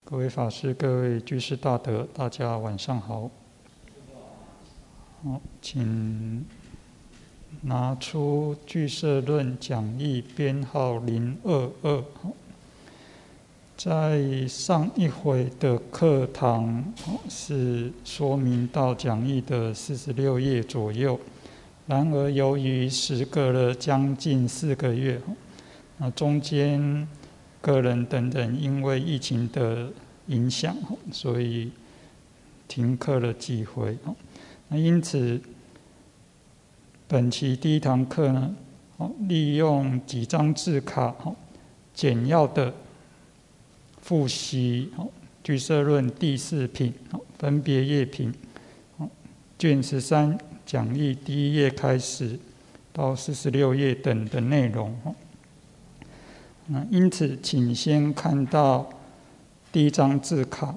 各位法师、各位居士大德，大家晚上好。请拿出《俱舍论》讲义编号022。在上一回的课堂是说明到讲义的46页左右，然而由于时隔了将近4个月，那中间个人等等因为疫情的影响，所以停课了几回。那因此本期第一堂课呢，利用几张字卡简要的复习《俱舍论》第4品分别业品卷13讲义第1页开始到46页等的内容。因此请先看到第1张字卡，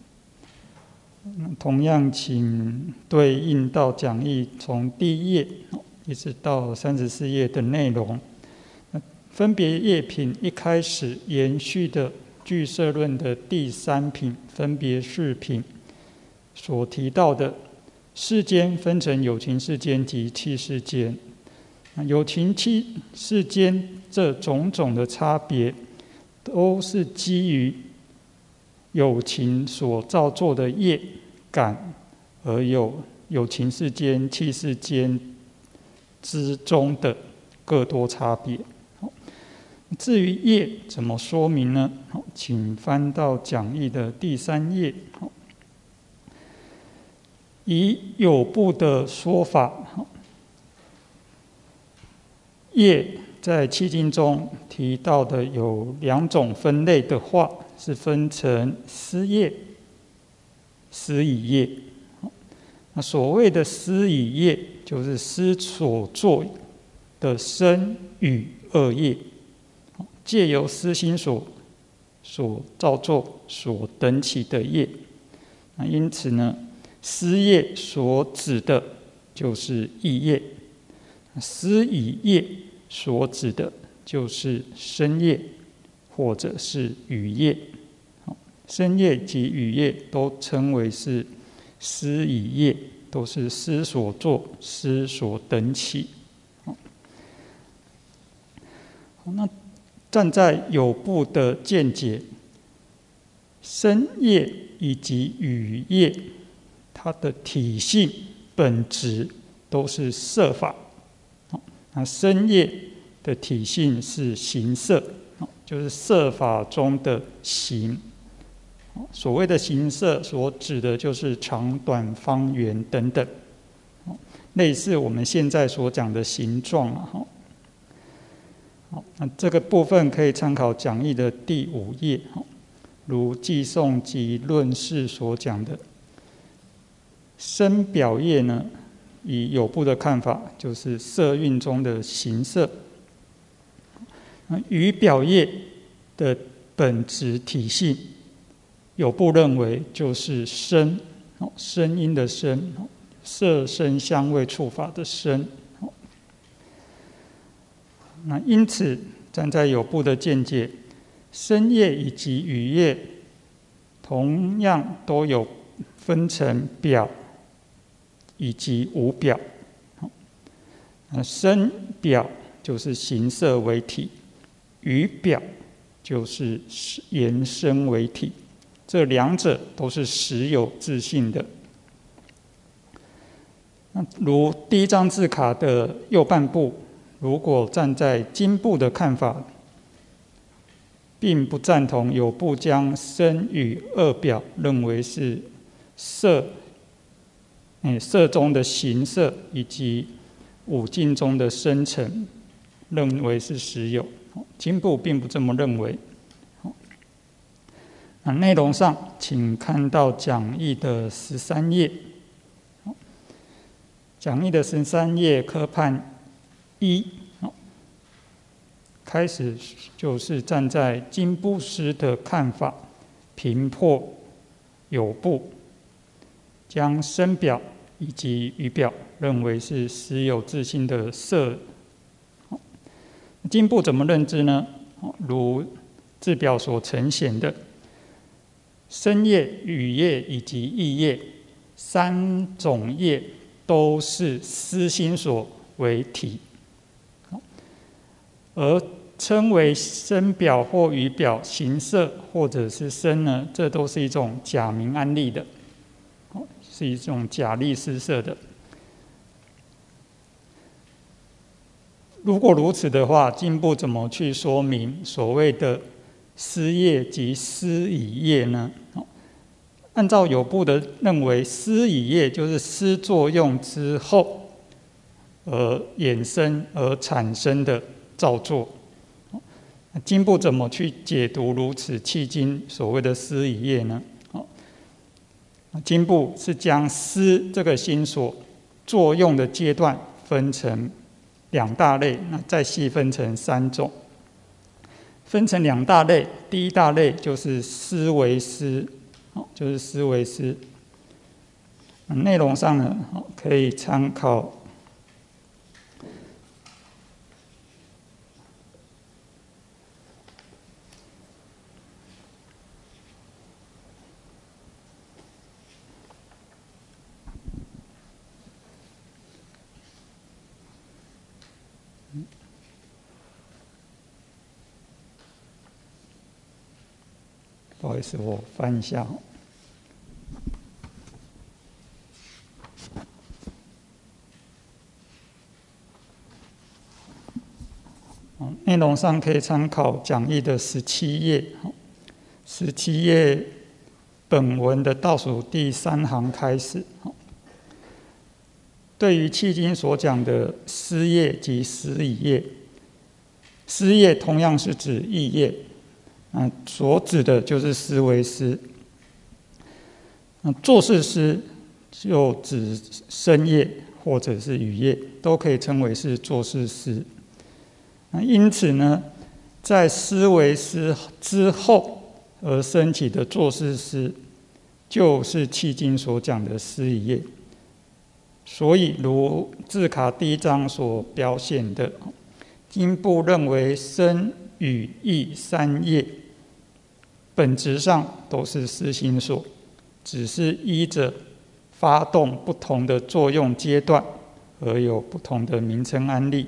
同样请对应到讲义从第1页一直到34页的内容。分别业品一开始延续的俱舍论的第3品分别事品所提到的世间分成有情世间及器世间，有情器世间这种种的差别，都是基于有情所造作的业感，而有情世间、器世间之中的各多差别。至于业怎么说明呢？请翻到讲义的第3页。以有部的说法，业在契经中提到的有2种分类的话，是分成思业、思已业。那所谓的思已业，就是思所作的身语2业，借由思心所造作所等起的业。那因此呢，思业所指的就是意业，思已业所指的就是身业或者是语业。身业及语业都称为是思已业，都是思所作、思所等起。那站在有部的见解，身业以及语业，它的体性本质都是色法。那身业的体性是形色，就是色法中的形。所谓的形色所指的就是长短方圆等等，类似我们现在所讲的形状。那这个部分可以参考讲义的第5页，如寄颂及论释所讲的。身表业呢，以有部的看法，就是色蕴中的形色。语表业的本质体性，有部认为就是声，声音的声，色声香味触法的声。那因此站在有部的见解，身业以及语业同样都有分成表以及无表。身表就是形色为体，语表就是言声为体，这2者都是实有自性的。如第1张字卡的右半部，如果站在经部的看法，并不赞同有部将身语2表认为是色中的形色以及五境中的生成，认为是实有。经部并不这么认为。内容上请看到讲义的13页。讲义的13页科判1，开始就是站在经部师的看法，评破有部将身表以及语表认为是实有自性的色。经部怎么认知呢？如字表所呈现的， 身业、语业以及意业三种业都是思心所为体，而称为身表或语表、形色或者是身呢，这都是一种假名安立的，是一种假立施设的。如果如此的话，经部怎么去说明所谓的思业及思已业呢？按照有部的认为，思已业就是思作用之后而衍生而产生的造作。经部怎么去解读如此契经所谓的思已业呢？经部是将思这个心所作用的阶段分成两大类，那再细分成三种，分成两大类。第一大类就是思维思，就是思维思。内容上呢，可以参考不好意思，我翻一下。内容上可以参考讲义的17页，17页本文的倒数第3行开始。对于契经所讲的思业及思已业，思业同样是指意业，所指的就是思维思。作事思就指身业或者是语业，都可以称为是作事思。因此呢，在思维思之后而升起的作事思，就是契经所讲的思已业。所以如字卡第1章所表现的，经部认为身、语、意三业本质上都是思心所，只是依着发动不同的作用阶段而有不同的名称安立。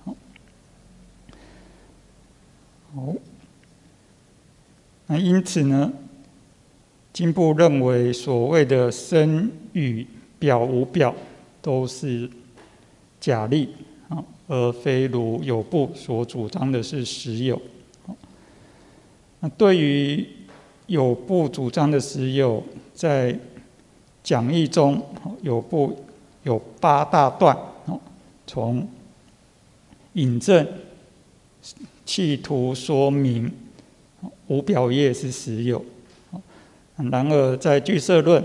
那因此呢，经部认为所谓的身、语、表、无表都是假立，而非如有部所主张的是实有。那对于有部主张的实有，在讲义中有部有8大段，从引证企图说明无表业是实有。然而在俱舍论，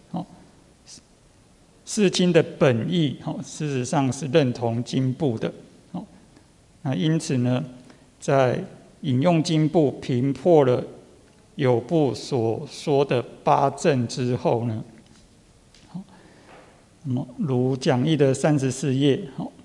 释经的本意事实上是认同经部的。那因此呢，在引用经部评破了有部所说的8证之后呢，如讲义的34页，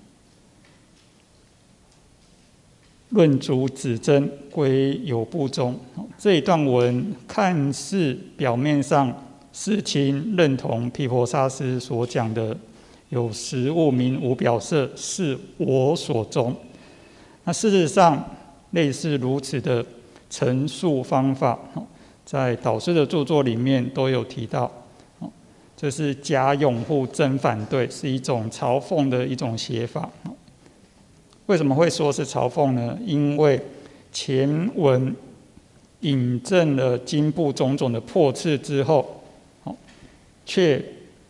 论足指真归有部中，这一段文看似表面上释亲认同毗婆沙师所讲的有实物名无表色是我所宗，那事实上类似如此的陈述方法，在导师的著作里面都有提到，这是假拥护真反对，是一种嘲讽的一种写法。为什么会说是嘲讽呢？因为前文引证了经部种种的破斥之后，却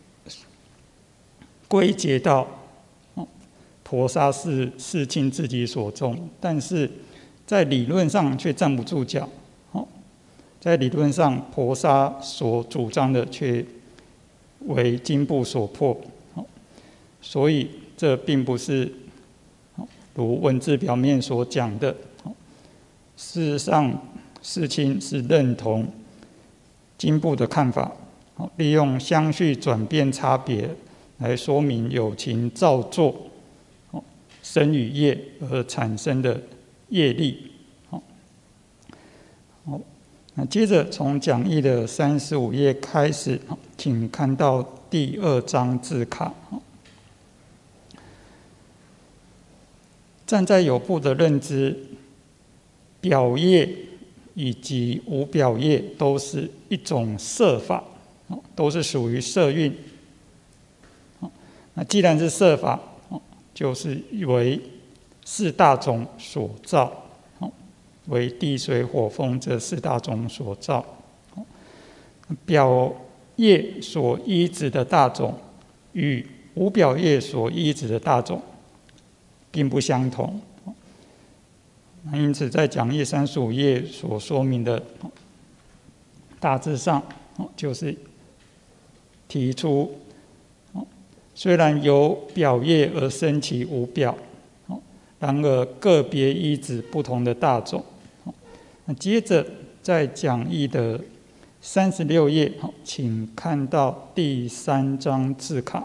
归结到婆沙是释亲自己所种，但是在理论上却站不住脚。在理论上，婆沙所主张的却为经部所破，所以这并不是如文字表面所讲的。事实上，释亲是认同经部的看法，利用相续转变差别来说明有情造作身语业而产生的业力。 那接着从讲义的35页开始，请看到第2章字卡。站在有部的认知，表业以及无表业都是一种色法，都是属于色蕴。那既然是色法，就是为4大种所造，为地水火风这4大种所造。表业所依止的大种与无表业所依止的大种并不相同。因此在讲义35页所说明的，大致上就是提出，虽然由表业而生起无表，然而个别依止不同的大种。那接着在讲义的36页，请看到第3章字卡。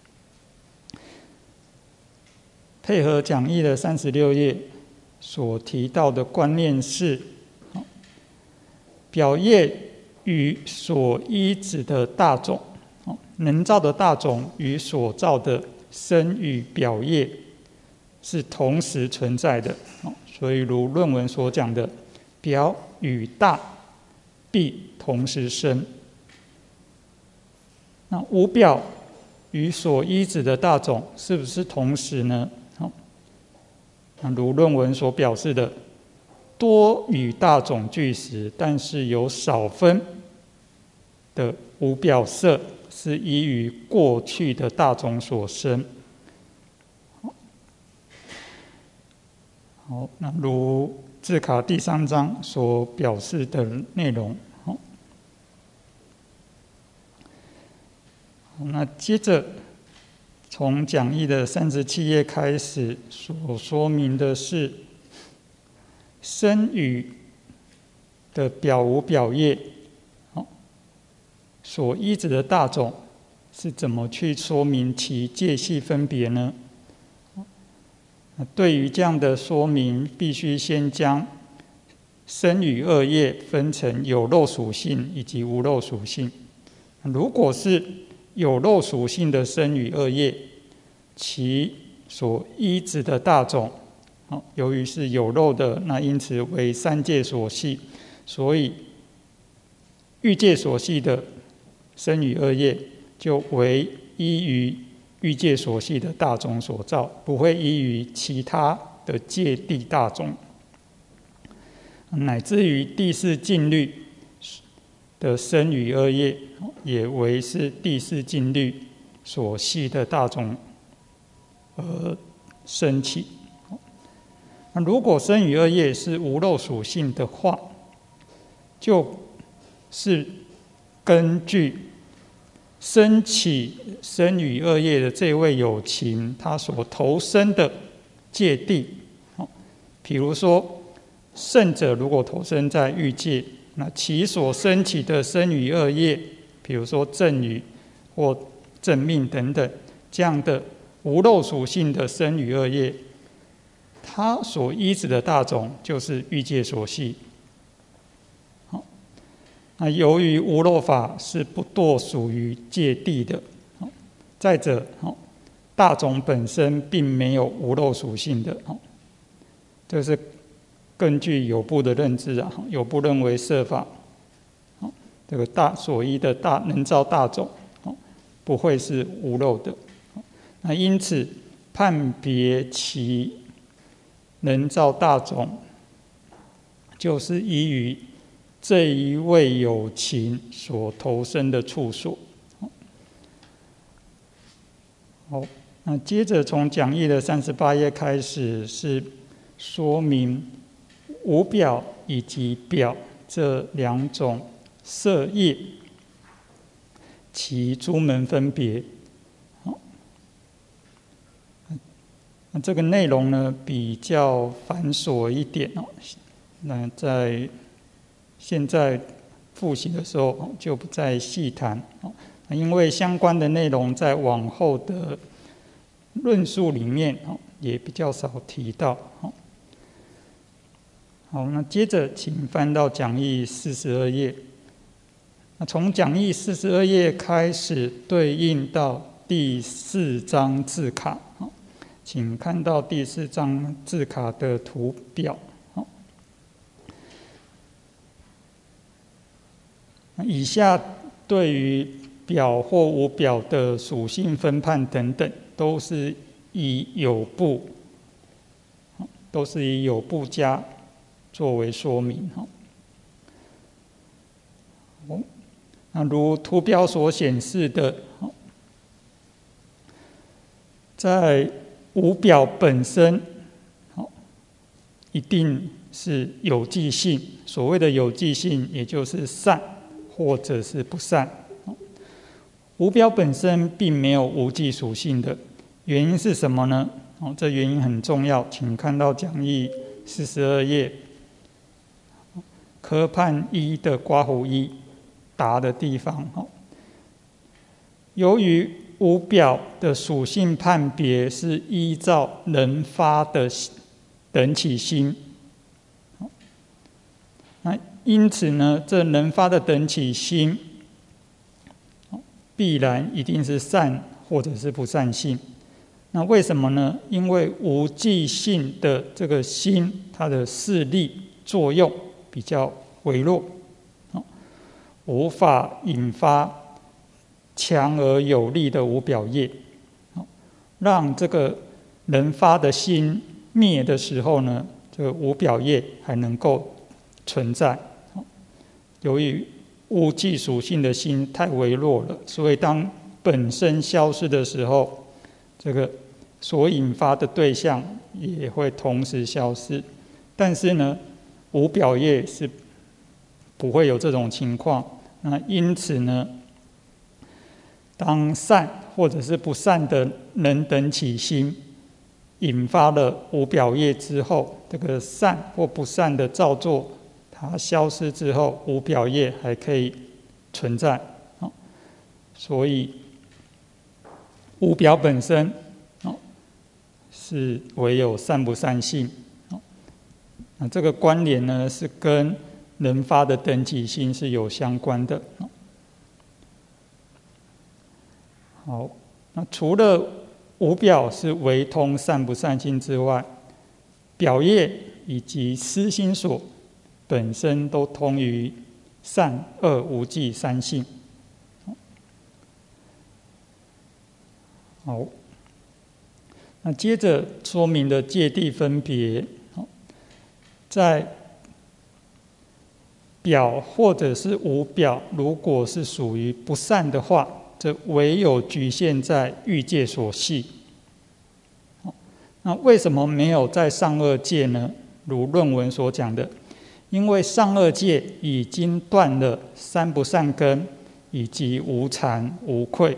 配合讲义的36页所提到的观念是，表业与所依止的大种，能造的大种与所造的身与表业是同时存在的。所以如论文所讲的，表与大必同时生。那无表与所依止的大种是不是同时呢？如论文所表示的，多与大种俱时，但是有少分的无表色是依于过去的大种所生。好，那如字卡第3章所表示的内容。那接着从讲义的37页开始所说明的是，身语的表无表业所依止的大种是怎么去说明其界系分别呢？对于这样的说明，必须先将身语2业分成有漏属性以及无漏属性。如果是有漏属性的身语2业，其所依止的大种，由于是有漏的，那因此为3界所系，所以欲界所系的身语2业就为依于欲界所系的大种所造，不会依于其他的界地大种，乃至于第4静虑的身语2业也为是第4静虑所系的大种而生起。那如果身语2业是无漏属性的话，就是根据生起身语2业的这位有情，他所投生的界地，比如说圣者如果投生在欲界，那其所生起的身语2业，比如说正语或正命等等，这样的无漏属性的身语2业，它所依止的大种就是欲界所系。那由于无漏法是不堕属于界地的，再者大种本身并没有无漏属性的，这是根据有部的认知啊，有部认为色法，这个大所依的大能造大种，不会是无漏的。那因此判别其能造大种，就是依于这一位有情所投生的处所。好，那接着从讲义的38页开始是说明无表以及表这2种色业其诸门分别。那这个内容呢比较繁琐一点，那在现在复习的时候就不再细谈，因为相关的内容在往后的论述里面也比较少提到。 好，那接着请翻到讲义42页。那从讲义42页开始对应到第4章字卡，请看到第4章字卡的图表。以下对于表或无表的属性分判等等，都是以有部加作为说明。那如图表所显示的，在无表本身一定是有记性，所谓的有记性也就是善或者是不善。无表本身并没有无记属性的，原因是什么呢？这原因很重要，请看到讲义42页科判1的括弧1答的地方。由于无表的属性判别是依照能发的等起心，那因此呢，这能发的等起心必然一定是善或者是不善性。那为什么呢？因为无记性的这个心，它的势力作用比较微弱，无法引发强而有力的无表业，让这个能发的心灭的时候呢，这个无表业还能够存在。由于无记属性的心太微弱了，所以当本身消失的时候，这个所引发的对象也会同时消失。但是呢，无表业是不会有这种情况。那因此呢，当善或者是不善的能等起心引发了无表业之后，这个善或不善的造作它消失之后，无表业还可以存在。所以无表本身是唯有善不善性。那这个关联呢，是跟能发的等起心是有相关的。好，那除了无表是唯通善不善性之外，表业以及思心所本身都通于善恶无记三性。好，那接着说明的界地分别，在表或者是无表，如果是属于不善的话，这唯有局限在欲界所系。那为什么没有在上二界呢？如论文所讲的，因为上二界已经断了三不善根以及无惭无愧，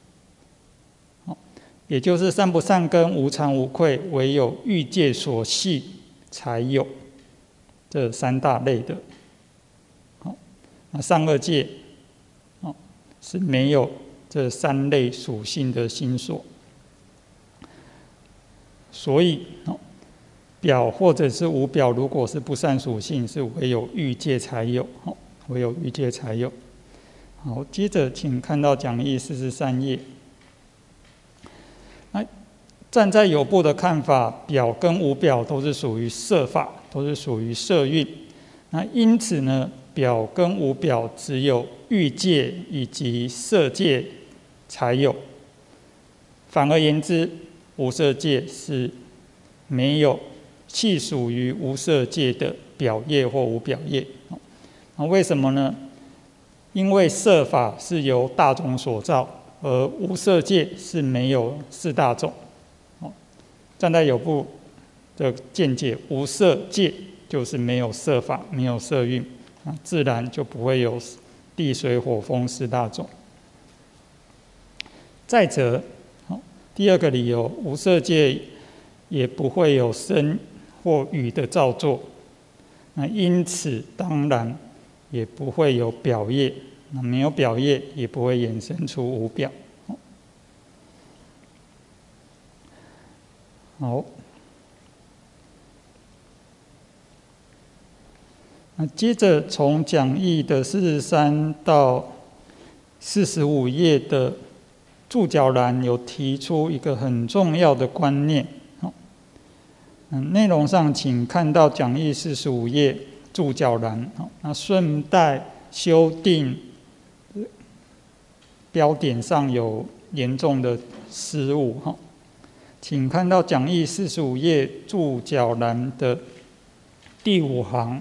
也就是三不善根、无惭无愧，唯有欲界所系才有这三大类的。那上二界是没有这三类属性的心所，所以表或者是无表，如果是不善属性，是唯有欲界才有，唯有欲界才有。好，接着请看到讲义43页。那站在有部的看法，表跟无表都是属于色法，都是属于色蕴。那因此呢，表跟无表只有欲界以及色界才有。反而言之，无色界是没有系属于无色界的表业或无表业。那为什么呢？因为色法是由大种所造，而无色界是没有四大种。站在有部的见解，无色界就是没有色法，没有色蕴，自然就不会有地水火风四大种。再者，第二个理由，无色界也不会有声或语的造作，那因此当然也不会有表业，那没有表业也不会衍生出无表。好， 接着从讲义的43到45页的注脚栏有提出一个很重要的观念。内容上请看到讲义45页注脚栏，那顺带修订标点上有严重的失误。请看到讲义45页注脚栏的第5行，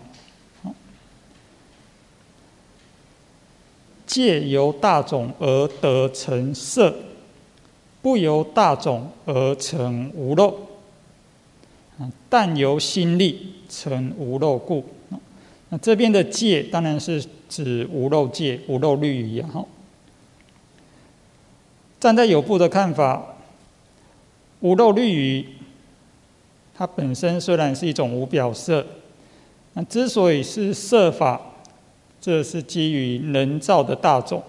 借由大种而得成色，不由大种而成无漏，但由心力成无漏故。那这边的戒当然是指无漏戒、无漏律仪啊。站在有部的看法，无漏律仪它本身虽然是一种无表色，那之所以是色法，这是基于人造的大种，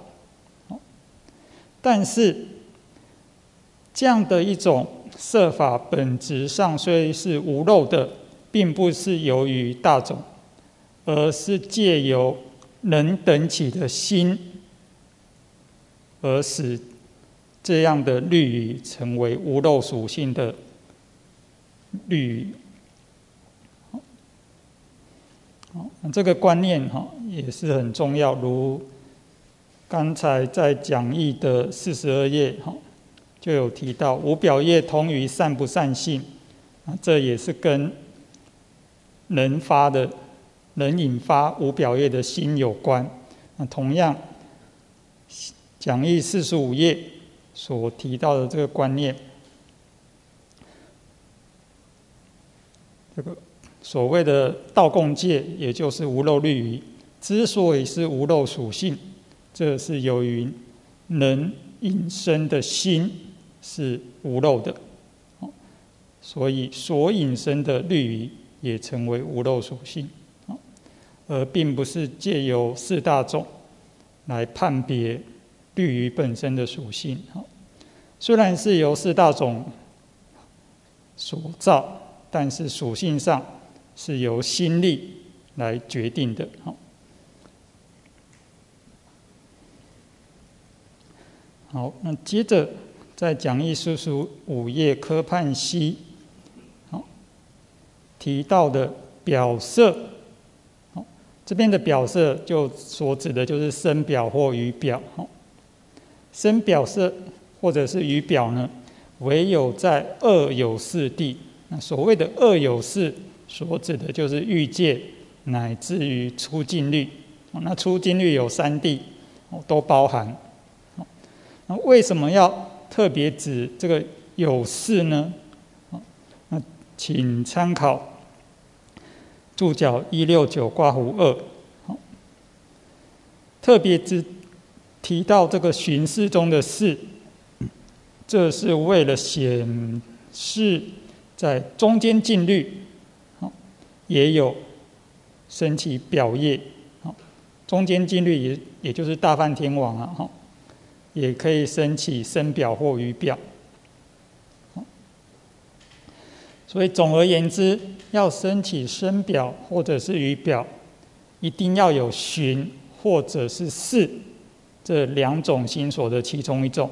但是这样的一种色法本质上虽是无漏的，并不是由于大种，而是借由人等起的心而使这样的律仪成为无漏属性的律仪。这个观念也是很重要，如刚才在讲义的42页就有提到，无表业通于善不善性，这也是跟人引发无表业的心有关。同样，讲义45页所提到的这个观念，这个所谓的道共戒，也就是无漏律仪，之所以是无漏属性，这是由于人引生的心是无漏的，所以所引生的律仪也成为无漏属性，而并不是借由四大种来判别律仪本身的属性。虽然是由四大种所造，但是属性上是由心力来决定的。好，那接着在讲义45页科判析提到的表色，这边的表色就所指的就是身表或语表。身表色或者是语表呢，唯有在二有四地。那所谓的二有四，所指的就是欲界乃至于出境律。那出境律有3地都包含。那为什么要特别指这个有四呢？那请参考注脚169括弧2，特别提到这个寻事中的事，这是为了显示在中间境律也有升起表业。中间境律也就是大梵天王啊，也可以升起身表或语表。所以总而言之，要升起身表或者是语表，一定要有寻或者是事这2种心所的其中一种。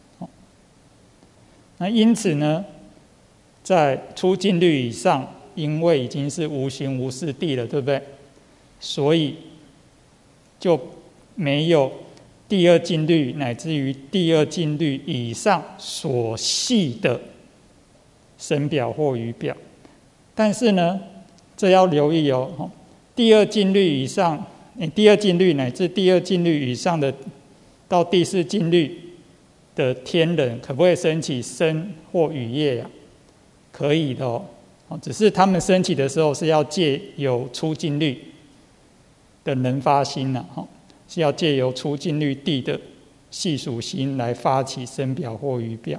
那因此呢，在出境律以上，因为已经是无寻无事地了，对不对？所以就没有第二境律乃至于第二境律以上所系的身表或语表。但是呢，这要留意哦，第二境律以上，第二境律乃至第二境律以上的到第4境律的天人，可不可以升起身或语业呀？可以的哦，只是他们升起的时候是要借由出境律的能发心呐，是要借由出境律地的系属心来发起身表或语表。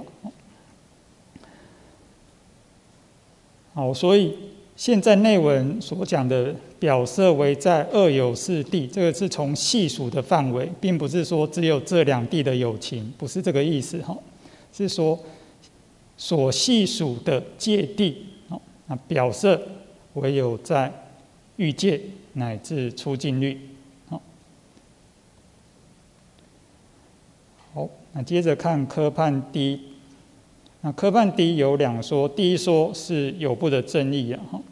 好，所以现在内文所讲的表色为在二有四地，这个是从系属的范围，并不是说只有这2地的有情，不是这个意思，是说所系属的界地，那表色唯有在欲界乃至出尽律。好，那接着看科判第。那科判第一有两说，第一说是有部的正义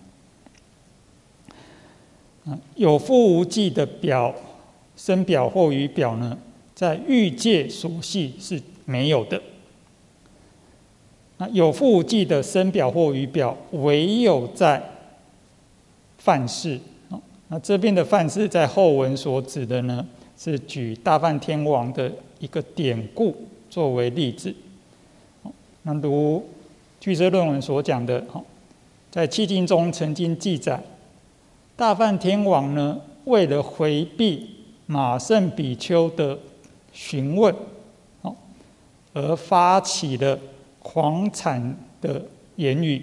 有复无记的表身表或语表呢，在欲界所系是没有的。那有复无记的身表或语表，唯有在梵事。那这边的梵事在后文所指的呢，是举大梵天王的一个典故作为例子。那如俱舍论文所讲的，在契经中曾经记载，大梵天王呢，为了回避马胜比丘的询问，而发起了狂产的言语。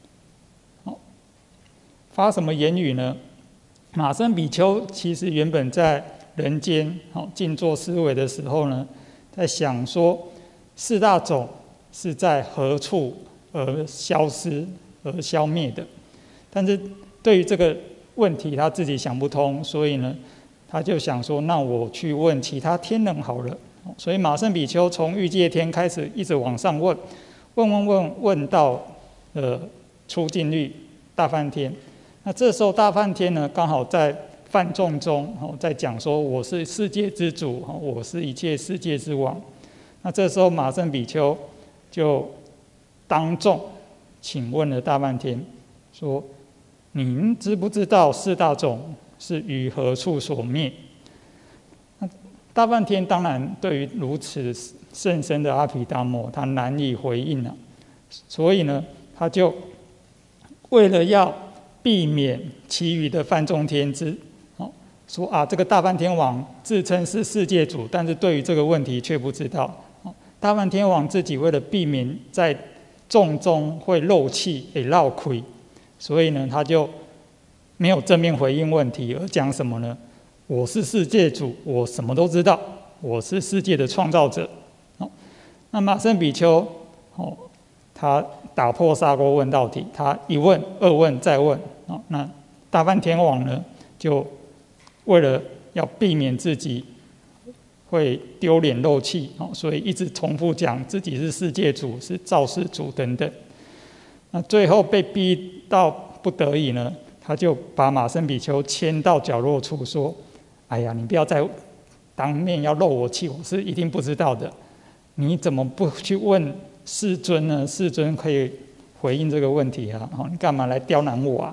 发什么言语呢？马胜比丘其实原本在人间静坐思维的时候呢，在想说四大种是在何处而消失而消灭的，但是对于这个问题他自己想不通，所以呢他就想说，那我去问其他天人好了。所以马胜比丘从欲界天开始一直往上问到出尽律大梵天。那这时候大梵天呢，刚好在梵众中在讲说，我是世界之主，我是一切世界之王。那这时候马胜比丘就当众请问了大梵天，说：您知不知道四大种是于何处所灭？大梵天当然对于如此甚深的阿毗达摩，他难以回应了，所以呢，他就为了要避免其余的梵众天知，说这个大梵天王自称是世界主，但是对于这个问题却不知道。大梵天王自己为了避免在众中会漏气给绕亏，所以呢，他就没有正面回应问题，而讲什么呢？我是世界主，我什么都知道，我是世界的创造者。那马胜比丘他打破砂锅问到底，他一问二问再问。那大梵天王呢，就为了要避免自己会丢脸漏气，所以一直重复讲自己是世界主，是造世主等等。那最后被逼到不得已呢，他就把马胜比丘牵到角落处说：哎呀，你不要再当面要漏我气，我是一定不知道的。你怎么不去问世尊呢？世尊可以回应这个问题啊！你干嘛来刁难我啊？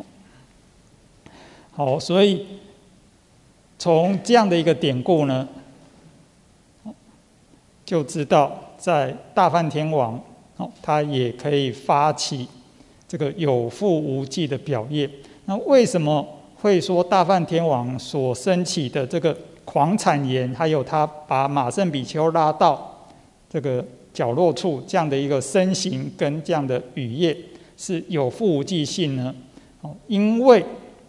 好，所以从这样的一个典故呢，就知道在大梵天王，他也可以发起这个有复无记的表业。那为什么会说大梵天王所升起的这个狂产言，还有他把马胜比丘拉到这个角落处这样的一个身形跟这样的语业是有复无记性呢？因为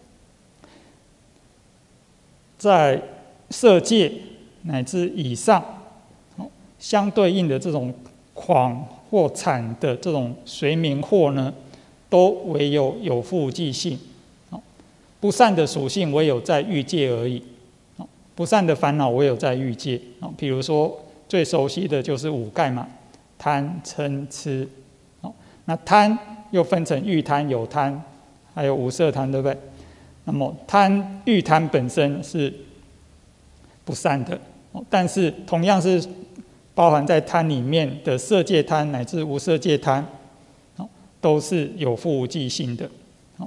在色界乃至以上相对应的这种狂或产的这种随眠惑呢，都唯有复无记性。不善的属性唯有在欲界而已，不善的烦恼唯有在欲界。比如说最熟悉的就是五盖嘛，贪嗔痴。那贪又分成欲贪、有贪，还有无色贪，对不对？那么欲贪本身是不善的，但是同样是包含在贪里面的色界贪乃至无色界贪，都是有复无记性的。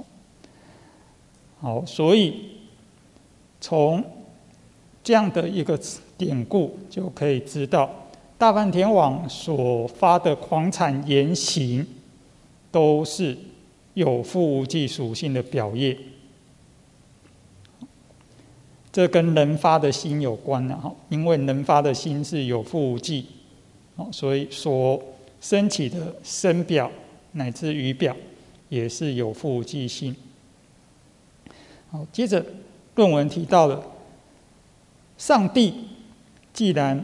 好，所以从这样的一个典故就可以知道，大梵天王所发的狂产言行，都是有复无记属性的表业。这跟人发的心有关了，因为人发的心是有复无记，所以所升起的身表乃至语表也是有复无记性。好，接着论文提到了，上帝既然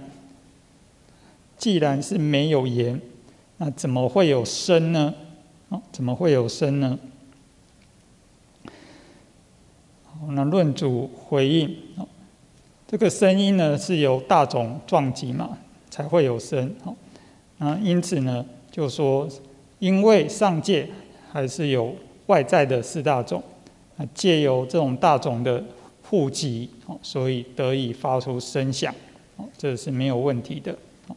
是没有言，那怎么会有声呢？怎么会有声呢？ 那论主回应，这个声音呢是由大种撞击嘛，才会有声。因此呢，就说因为上界还是有外在的四大种，借由这种大种的互击，所以得以发出声响，这是没有问题的。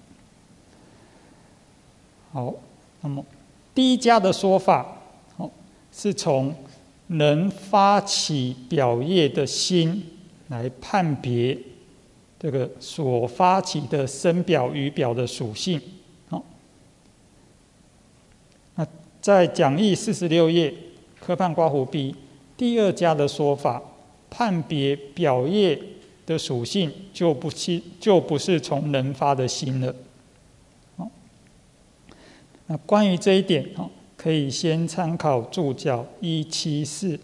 好，那么第一家的说法，是从能发起表业的心来判别这个所发起的声表语表的属性。那在讲义46页科判刮胡 B 第二家的说法，判别表业的属性就不是从能发的心了。那关于这一点，可以先参考注脚174。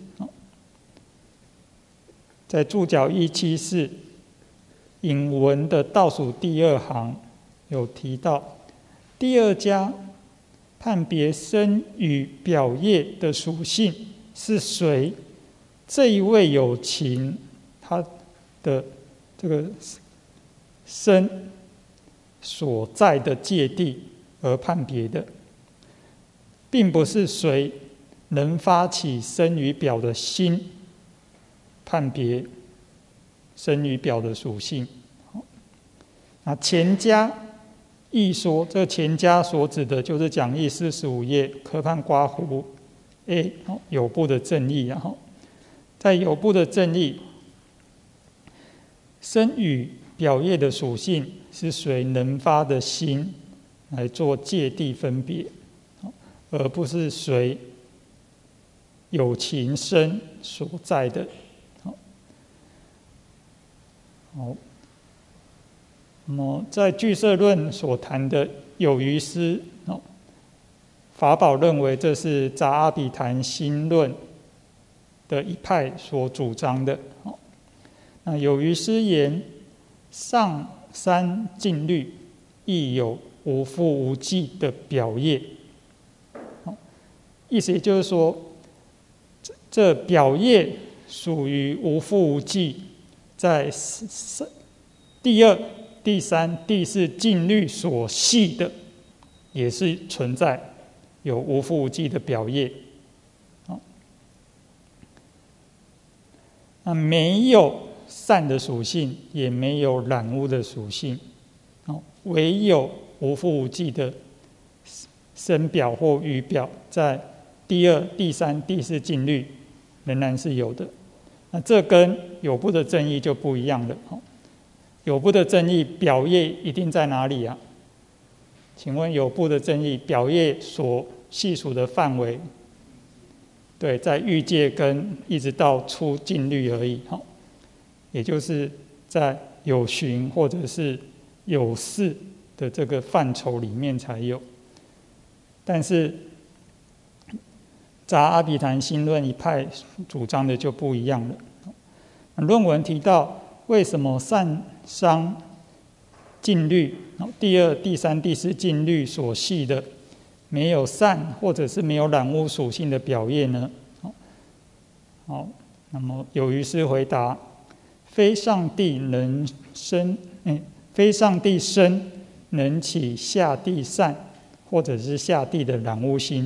在注脚174引文的倒数第二行有提到，第二家判别声与表业的属性是随这一位有情他的这个声所在的界地而判别的，并不是随能发起声与表的心判别声与表的属性。那前家一说，这前家所指的就是讲义45页科判刮胡 A 有部的正义。然后在有部的正义，声与表业的属性是随能发的心来做界地分别，而不是随有情声所在的。好，那么在俱舍论所谈的有余师，法宝认为这是杂阿比昙心论的一派所主张的。那有余师言，上三净律亦有无复无记的表业。意思也就是说，这表业属于无复无记，在第二、第三、第四净律所系的，也是存在有无复无记的表业。那没有善的属性，也没有染污的属性，唯有无复无记的声表或语表，在第二、第三、第四净律仍然是有的。那这跟有部的正义就不一样了。有部的正义表业一定在哪里啊？请问有部的正义表业所系属的范围，对，在欲界跟一直到出净律而已，也就是在有寻或者是有事的这个范畴里面才有。但是杂阿比昙心论一派主张的就不一样了。论文提到，为什么善商净律第二、第三、第四净律所系的没有善或者是没有染污属性的表业呢？好，那么有余师回答：非上帝能生，非上帝生能起下地善或者是下地的染污心，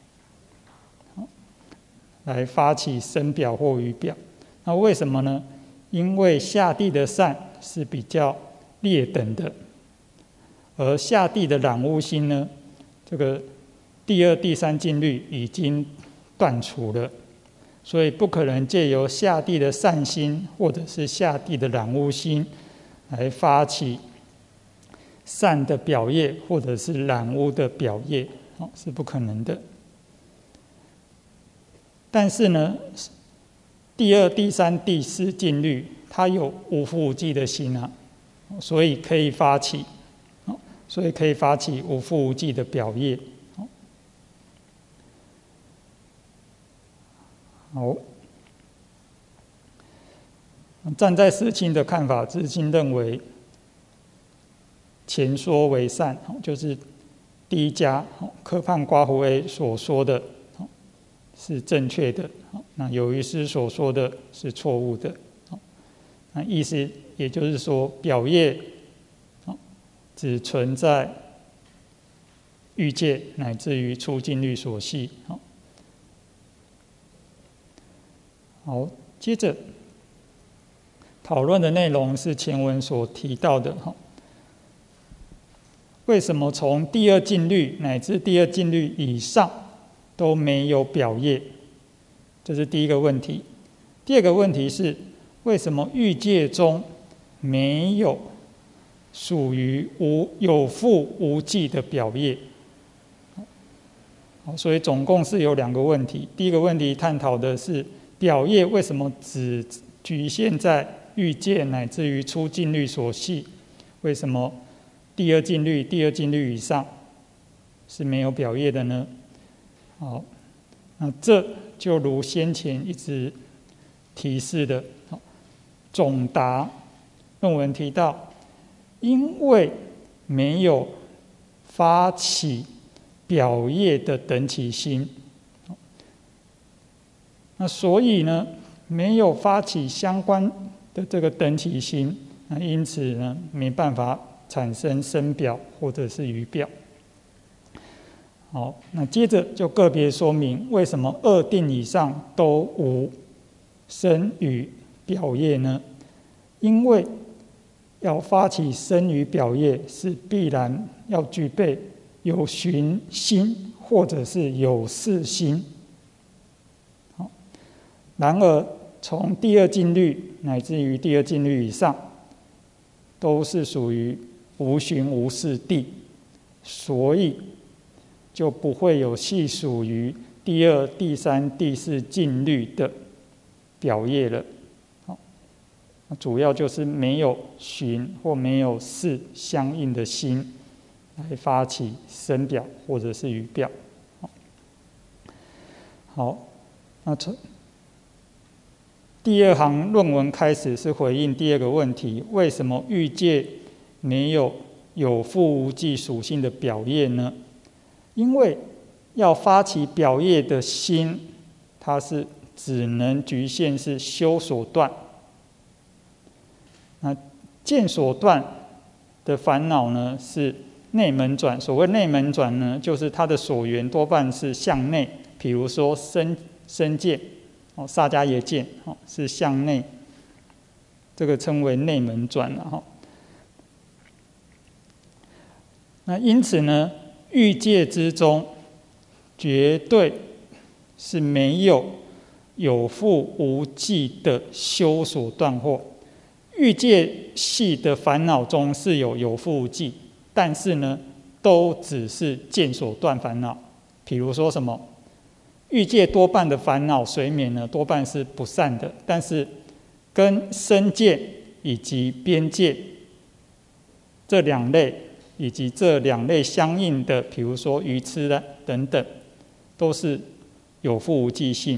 来发起声表或语表。那为什么呢？因为下地的善是比较劣等的，而下地的染污心呢，这个第二、第三净律已经断除了，所以不可能借由下地的善心或者是下地的染污心来发起善的表业或者是染污的表业，是不可能的。但是呢，第二、第三、第四净律它有无复无记的心啊，所以可以发起无复无记的表业。好，站在世亲的看法，世亲认为前说为善，就是第一家科判刮胡 A 所说的是正确的，那有医师所说的是错误的。那意思也就是说，表业只存在欲界乃至于出净律所系。好，接着讨论的内容是前文所提到的，为什么从第二净律乃至第二净律以上都没有表业？这是第一个问题。第二个问题是，为什么欲界中没有属于有覆无记的表业？所以总共是有2个问题。第一个问题探讨的是表业为什么只局限在欲界乃至于出净律所系？为什么第二净律以上是没有表业的呢？好，那这就如先前一直提示的，总答论文提到，因为没有发起表业的等起心，那所以呢，没有发起相关的这个等起心，那因此呢，没办法产生身表或者是语表。好，那接着就个别说明为什么2定以上都无身语表业呢？因为要发起身语表业，是必然要具备有寻心或者是有事心。然而从第二净律乃至于第二净律以上，都是属于无寻无事地，所以就不会有系属于第2、第3、第4净律的表业了。主要就是没有寻或没有事相应的心来发起身表或者是语表。好，那第2行论文开始是回应第2个问题：为什么欲界没有有覆无记属性的表业呢？因为要发起表业的心，它是只能局限是修所断。那见所断的烦恼呢，是内门转。所谓内门转呢，就是它的所缘多半是向内，比如说身见、萨迦耶见是向内，这个称为内门转了。那因此呢，欲界之中绝对是没有有覆无记的修所断惑。欲界系的烦恼中是有覆无记，但是呢，都只是见所断烦恼。比如说什么，欲界多半的烦恼随眠呢，多半是不善的，但是跟身见以及边界这2类，以及这2类相应的，比如说愚痴等等，都是有覆无记性。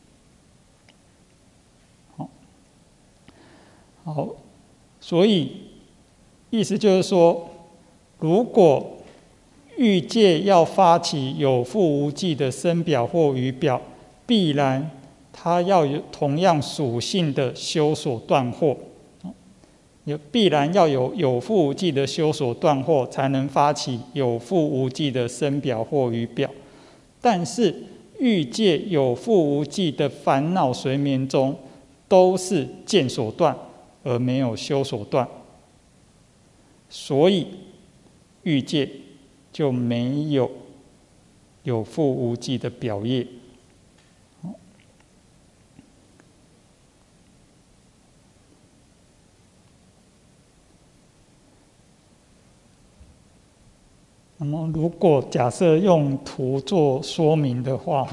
好，所以意思就是说，如果欲界要发起有覆无记的身表或语表，必然它要有同样属性的修所断惑，必然要有覆无记的修所断惑，才能发起有覆无记的身表或语表。但是欲界有覆无记的烦恼随眠中，都是见所断，而没有修所断，所以欲界就没有覆无记的表业。那么如果假设用图做说明的话，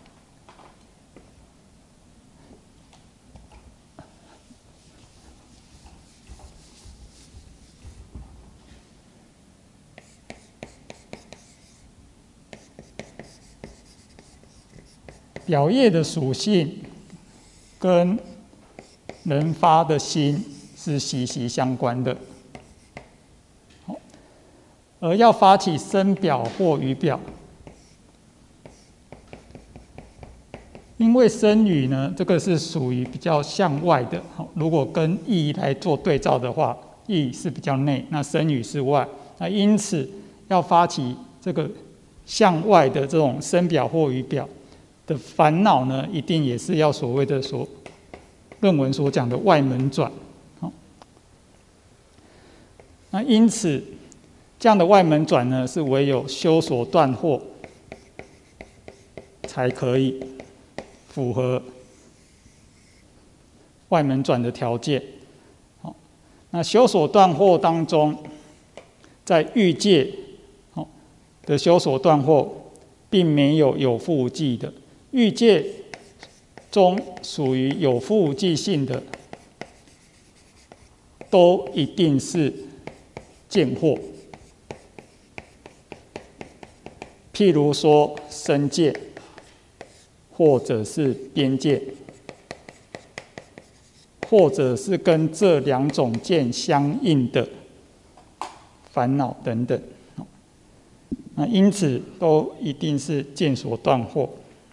表业的属性跟能发的心是息息相关的，而要发起身表或语表， 因为身语呢，这个是属于比较向外的，如果跟意来做对照的话，意是比较内，那身语是外，那因此要发起这个向外的这种身表或语表的烦恼呢，一定也是要所谓的论文所讲的外门转。那因此这样的外门转呢，是唯有修所断惑才可以符合外门转的条件。那修所断惑当中，在欲界的修所断惑，并没有有覆无记的。欲界中属于有覆无记性的，都一定是见惑。譬如说身界，或者是边界，或者是跟这两种见相应的烦恼等等。那因此都一定是见所断惑。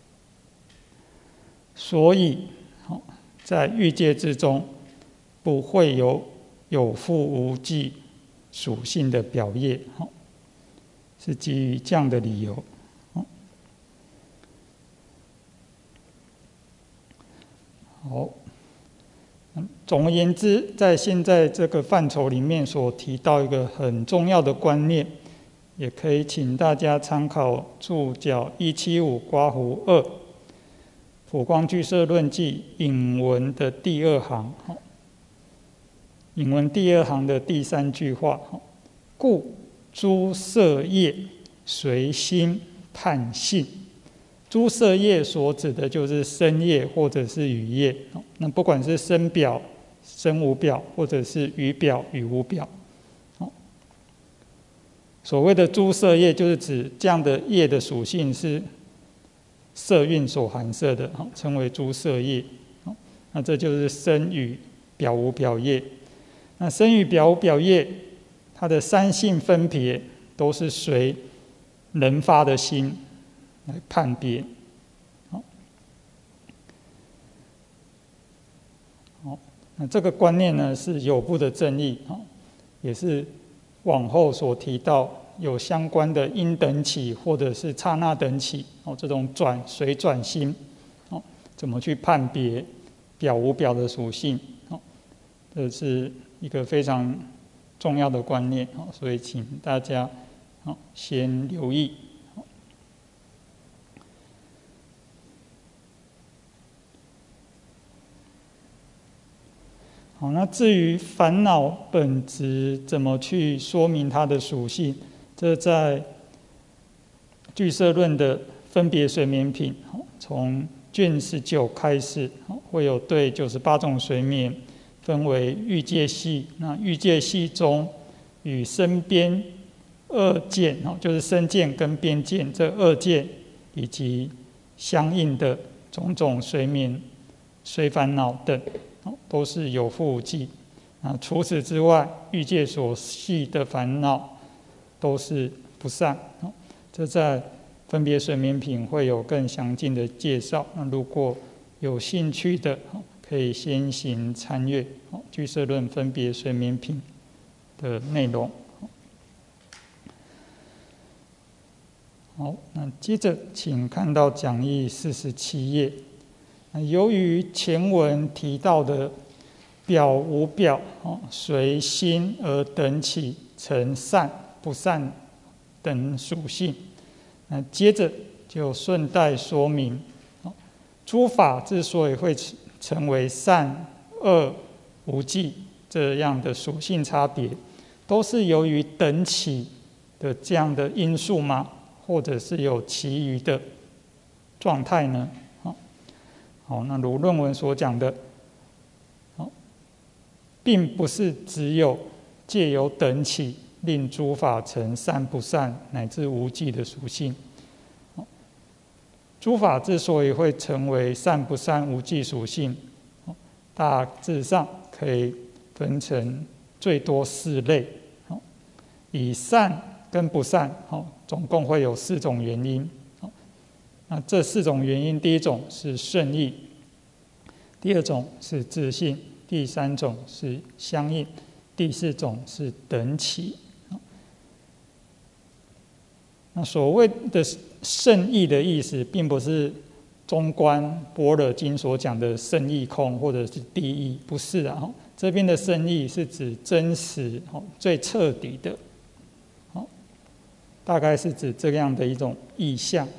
所以在欲界之中，不会有有覆无记属性的表业，是基于这样的理由。好，总而言之，在现在这个范畴里面所提到一个很重要的观念，也可以请大家参考注脚175-2普光俱舍论记引文的第2行，引文第2行的第3句话，故诸色业随心判性。诸色业所指的就是身业或者是语业，那不管是身表、身无表，或者是语表、语无表。所谓的诸色业，就是指这样的业的属性是色蕴所含摄的，称为诸色业。那这就是身语表无表业。那身语表无表业，它的三性分别都是随人发的心来判别。那这个观念呢，是有部的正义，也是往后所提到有相关的因等起或者是刹那等起，这种随转心，怎么去判别表无表的属性，这是一个非常重要的观念，所以请大家先留意。好，那至于烦恼本质怎么去说明它的属性，这在俱舍论的分别随眠品，从卷19开始，会有对98种随眠分为欲界系。那欲界系中与身边二见，就是身见跟边见这二见以及相应的种种随眠、随烦恼等，都是有覆无记。除此之外，欲界所系的烦恼都是不善。这在分别随眠品会有更详尽的介绍。那如果有兴趣的，可以先行参阅俱舍论分别随眠品的内容。好，那接着请看到讲义47页。由于前文提到的表无表，随心而等起成善不善等属性，那接着就顺带说明，诸法之所以会成为善恶无记这样的属性差别，都是由于等起的这样的因素吗？或者是有其余的状态呢？好，那如论文所讲的，并不是只有借由等起令诸法成善不善乃至无记的属性。诸法之所以会成为善不善无记属性，大致上可以分成最多4类。以善跟不善，总共会有4种原因。 那这4种原因，第一种是顺义，第2种是自性，第3种是相应，第4种是等起。那所谓的圣义的意思，并不是中观般若经所讲的圣义空或者是地义，不是啊。这边的圣义是指真实、最彻底的，大概是指这样的一种意象。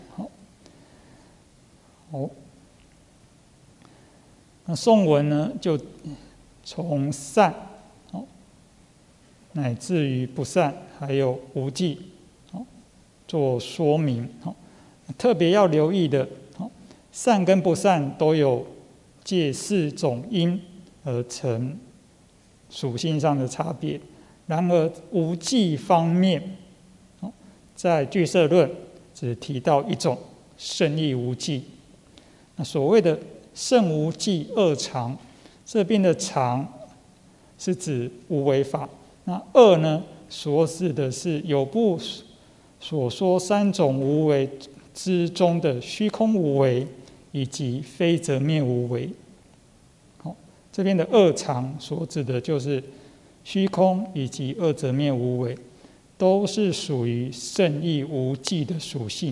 那颂文呢，就从善，乃至于不善，还有无记，做说明。特别要留意的，善跟不善都有借4种因而成属性上的差别。然而无记方面，在俱舍论只提到1种圣义无记。那所谓的圣无记2常，这边的常是指无为法，那2呢，所指的是有部所说3种无为之中的虚空无为以及非择灭无为。这边的2常所指的就是虚空以及2择灭无为，都是属于圣义无记的属性。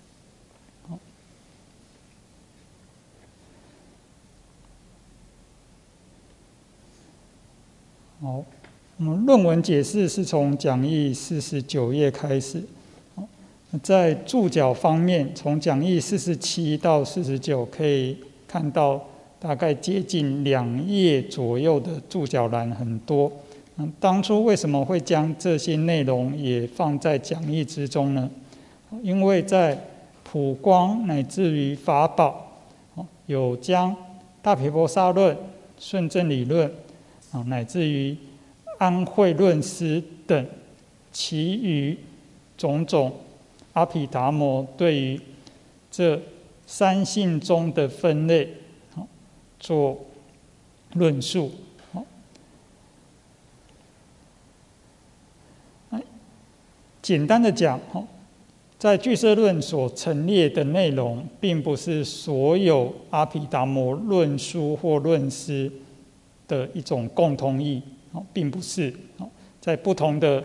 好，我们论文解释是从讲义49页开始。在注脚方面，从讲义47到49可以看到大概接近2页左右的注脚栏很多。当初为什么会将这些内容也放在讲义之中呢？因为在普光乃至于法宝，有将大毗婆沙论、顺正理论，乃至于安慧论师等其余种种阿毗达摩对于这3性中的分类做论述。简单的讲，在俱舍论所陈列的内容，并不是所有阿毗达摩论书或论师的一种共同义，并不是。在不同的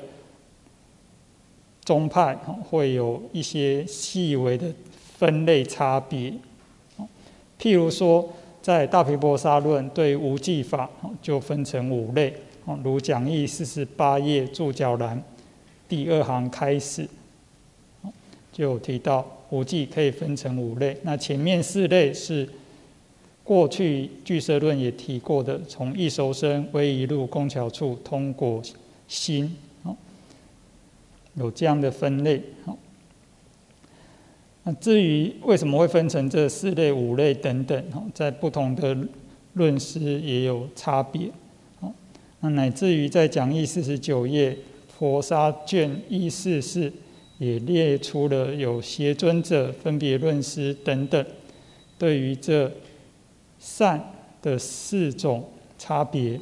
宗派会有一些细微的分类差别。譬如说，在大毗婆沙论对无记法就分成5类，如讲义48页注脚栏第2行开始就有提到无记可以分成5类。那前面4类是过去俱舍论也提过的，从异熟生、唯一路、工巧处、通果心，有这样的分类。那至于为什么会分成这4类、5类等等，在不同的论师也有差别。那乃至于在讲义49页婆沙卷144也列出了有协尊者、分别论师等等对于这善的4种差别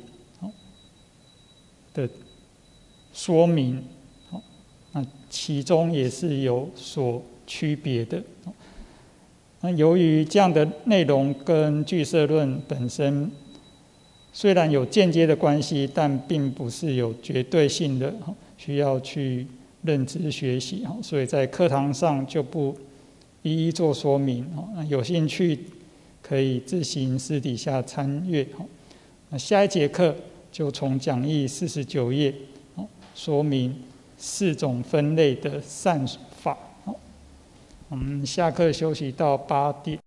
的说明，那其中也是有所区别的。那由于这样的内容跟俱舍论本身虽然有间接的关系，但并不是有绝对性的，需要去认知学习，所以在课堂上就不一一做说明。有兴趣可以自行私底下参阅。那下一节课就从讲义49页说明4种分类的善法。我们下课休息到8点。